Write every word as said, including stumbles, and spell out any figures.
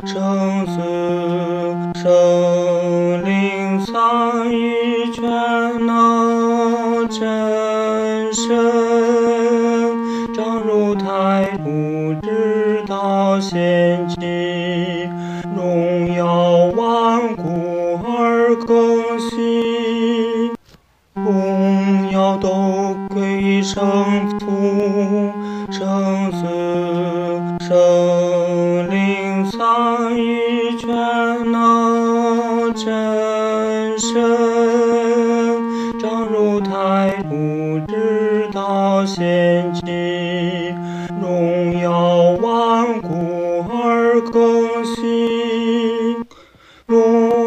生死生灵参与全能真神，正如太初直到现今，荣耀万古而更新，荣耀都归圣父，生死生灵参与全能真神，正如太初直到现今，荣耀万古而更新，荣